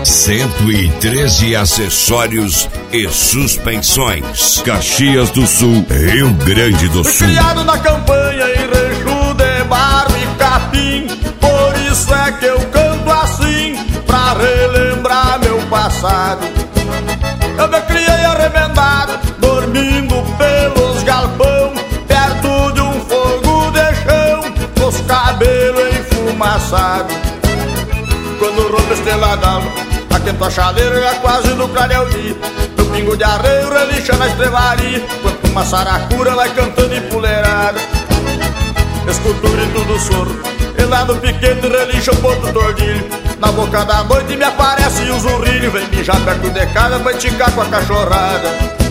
113 acessórios e suspensões. Caxias do Sul, Rio Grande do Sul. Criado na campanha em rancho de barro e capim, por isso é que eu canto assim, pra relembrar meu passado. Eu me criei arremendado, dormindo pelos galpão, perto de um fogo de chão, com os cabelos enfumaçados. Quando rompe a estrela d'alva, aquento a chaleira já quase no clareio dia. Meu pingo de arreio relincha na estrevaria, quando uma saracura vai cantando empoleirada. Escuto o grito do soro, e lá no piquete relincha o ponto tordilho. Na boca da noite me aparece o zurrilho, vem mijar perto de casa pra esticar com a cachorrada.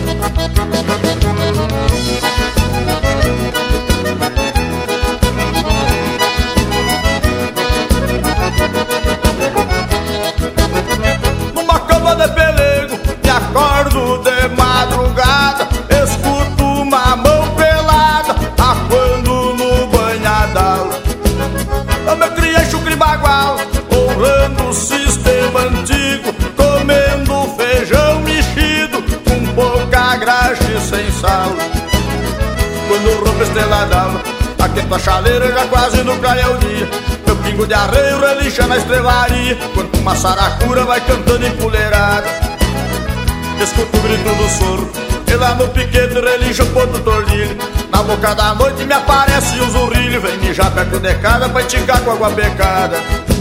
Numa cama de pelego, me acordo de madrugada, escuto uma mão pelada, aquando no banhadal. Eu me criei chucre bagual, honrando o sistema antigo, comendo feijão mexido, com pouca graxa e sem sal. Quando rompe a estrela d'alva, aquento a chaleira já quase no clareio dia. Meu pingo de arreio relincha na estrevaria, quando uma saracura vai cantando empoleirada. Escuto o grito do soro, e lá no piquete relincha o ponto tordilho. Na boca da noite me aparece o zurrilho, vem mijar perto de casa pra esticar com água becada.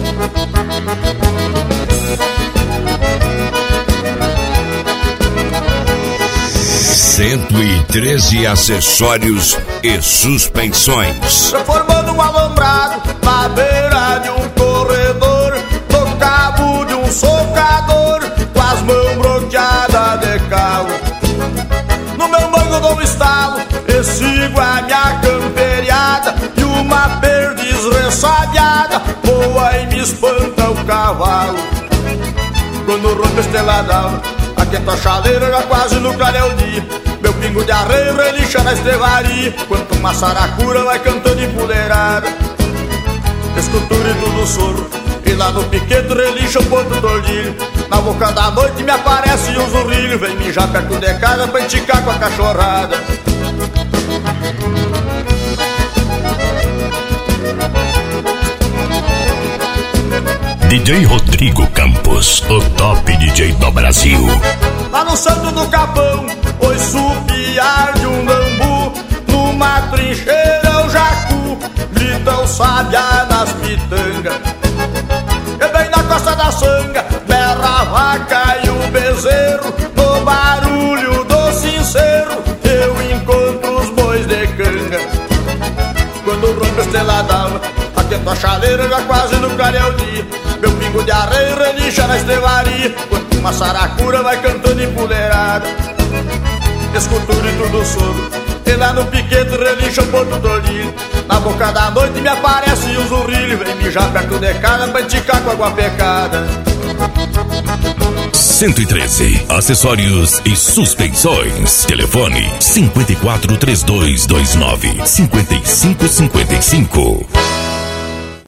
113 acessórios e suspensões. Formando um alambrado na beira de um corredor, no cabo de um socador, com as mãos bloqueadas de calo. No meu mango dou um estalo e sigo a minha camperiada, e uma perdiz ressabiada voa e me espanta o cavalo. Quando rompe a estrela d'alva, aquento a chaleira já quase no clareio dia. Meu pingo de arreio relincha na estrevaria, quando uma saracura vai cantando empoleirada. Escuto o grito do soro, e lá no piquete relincha o ponto tordilho. Na boca da noite me aparece um zurrilho, vem mijar perto de casa pra esticar com a cachorrada. DJ Rodrigo Campos, o top DJ do Brasil. Lá no Santo do Capão, oi supiar de um lambu, numa trincheira o jacu, grita o sabiá nas pitangas. E bem na costa da sanga, berra a vaca e o bezerro, no barulho do sincero, eu encontro os bois de canga. Quando rompe a estrela d'alva, aquento a chaleira já quase no clareio dia. Meu pingo de arreio relincha na estrevaria, quando uma saracura vai cantando empoleirada. Escuto o grito do soro, e lá no piquete relincha o ponto tordilho. Na boca da noite me aparece o zurrilho, vem mijar perto de casa pra esticar com água pecada. 113 acessórios e suspensões. Telefone 54 3229 5555.